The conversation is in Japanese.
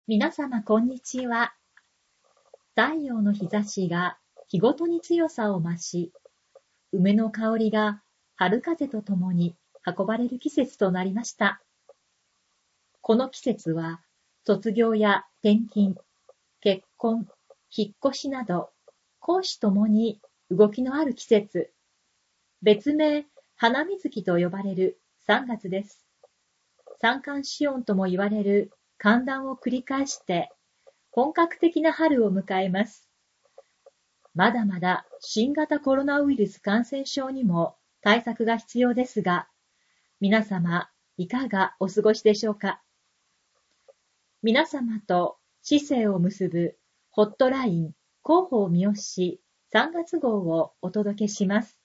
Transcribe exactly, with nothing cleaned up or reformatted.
皆様こんにちは。太陽の日差しが日ごとに強さを増し、梅の香りが春風とともに運ばれる季節となりました。この季節は、卒業や転勤、結婚、引っ越しなど、公私ともに動きのある季節。別名、花水木と呼ばれるさんがつです。三寒四温とも言われる寒暖を繰り返して、本格的な春を迎えます。まだまだ新型コロナウイルス感染症にも対策が必要ですが、皆様いかがお過ごしでしょうか。皆様と知性を結ぶホットライン広報三好さんがつ号をお届けします。